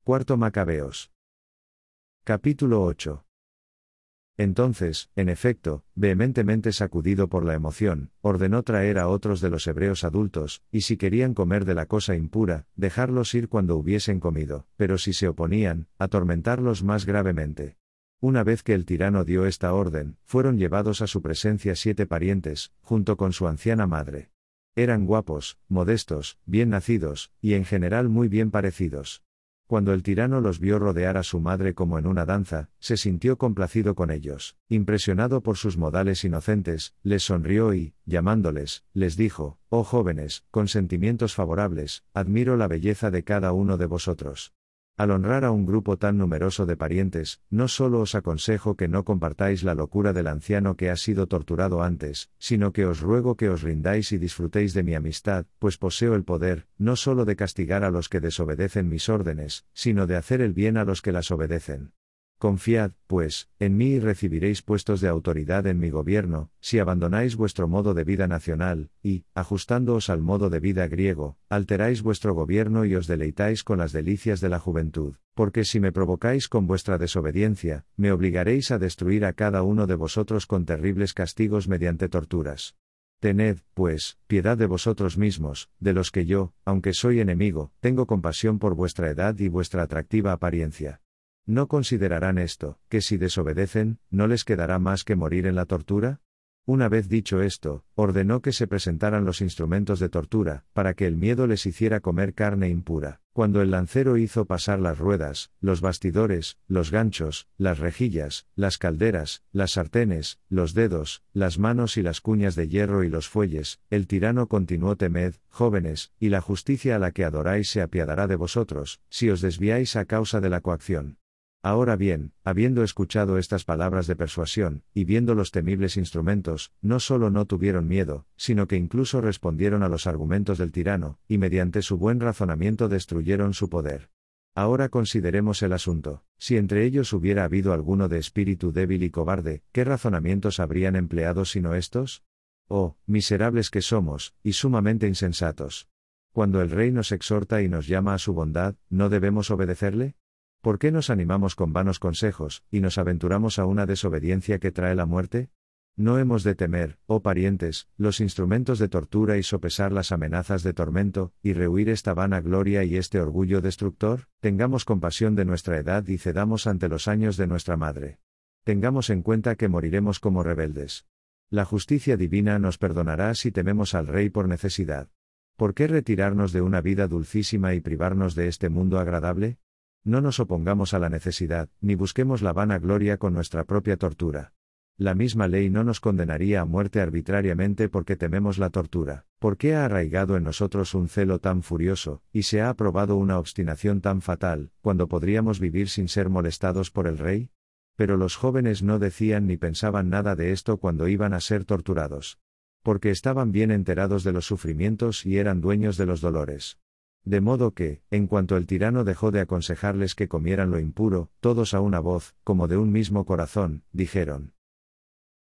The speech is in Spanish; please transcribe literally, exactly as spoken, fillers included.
Cuarto Macabeos. Capítulo ocho. Entonces, en efecto, vehementemente sacudido por la emoción, ordenó traer a otros de los hebreos adultos, y si querían comer de la cosa impura, dejarlos ir cuando hubiesen comido, pero si se oponían, atormentarlos más gravemente. Una vez que el tirano dio esta orden, fueron llevados a su presencia siete parientes, junto con su anciana madre. Eran guapos, modestos, bien nacidos, y en general muy bien parecidos. Cuando el tirano los vio rodear a su madre como en una danza, se sintió complacido con ellos, impresionado por sus modales inocentes, les sonrió y, llamándoles, les dijo: «Oh jóvenes, con sentimientos favorables, admiro la belleza de cada uno de vosotros. Al honrar a un grupo tan numeroso de parientes, no solo os aconsejo que no compartáis la locura del anciano que ha sido torturado antes, sino que os ruego que os rindáis y disfrutéis de mi amistad, pues poseo el poder, no solo de castigar a los que desobedecen mis órdenes, sino de hacer el bien a los que las obedecen. Confiad, pues, en mí y recibiréis puestos de autoridad en mi gobierno, si abandonáis vuestro modo de vida nacional, y, ajustándoos al modo de vida griego, alteráis vuestro gobierno y os deleitáis con las delicias de la juventud, porque si me provocáis con vuestra desobediencia, me obligaréis a destruir a cada uno de vosotros con terribles castigos mediante torturas. Tened, pues, piedad de vosotros mismos, de los que yo, aunque soy enemigo, tengo compasión por vuestra edad y vuestra atractiva apariencia. ¿No considerarán esto, que si desobedecen, no les quedará más que morir en la tortura?» Una vez dicho esto, ordenó que se presentaran los instrumentos de tortura, para que el miedo les hiciera comer carne impura. Cuando el lancero hizo pasar las ruedas, los bastidores, los ganchos, las rejillas, las calderas, las sartenes, los dedos, las manos y las cuñas de hierro y los fuelles, el tirano continuó: «Temed, jóvenes, y la justicia a la que adoráis se apiadará de vosotros, si os desviáis a causa de la coacción». Ahora bien, habiendo escuchado estas palabras de persuasión, y viendo los temibles instrumentos, no solo no tuvieron miedo, sino que incluso respondieron a los argumentos del tirano, y mediante su buen razonamiento destruyeron su poder. Ahora consideremos el asunto: si entre ellos hubiera habido alguno de espíritu débil y cobarde, ¿qué razonamientos habrían empleado sino estos? Oh, miserables que somos, y sumamente insensatos. Cuando el rey nos exhorta y nos llama a su bondad, ¿no debemos obedecerle? ¿Por qué nos animamos con vanos consejos, y nos aventuramos a una desobediencia que trae la muerte? No hemos de temer, oh parientes, los instrumentos de tortura y sopesar las amenazas de tormento, y rehuir esta vana gloria y este orgullo destructor. Tengamos compasión de nuestra edad y cedamos ante los años de nuestra madre. Tengamos en cuenta que moriremos como rebeldes. La justicia divina nos perdonará si tememos al rey por necesidad. ¿Por qué retirarnos de una vida dulcísima y privarnos de este mundo agradable? No nos opongamos a la necesidad, ni busquemos la vana gloria con nuestra propia tortura. La misma ley no nos condenaría a muerte arbitrariamente porque tememos la tortura. ¿Por qué ha arraigado en nosotros un celo tan furioso, y se ha aprobado una obstinación tan fatal, cuando podríamos vivir sin ser molestados por el rey? Pero los jóvenes no decían ni pensaban nada de esto cuando iban a ser torturados. Porque estaban bien enterados de los sufrimientos y eran dueños de los dolores. De modo que, en cuanto el tirano dejó de aconsejarles que comieran lo impuro, todos a una voz, como de un mismo corazón, dijeron: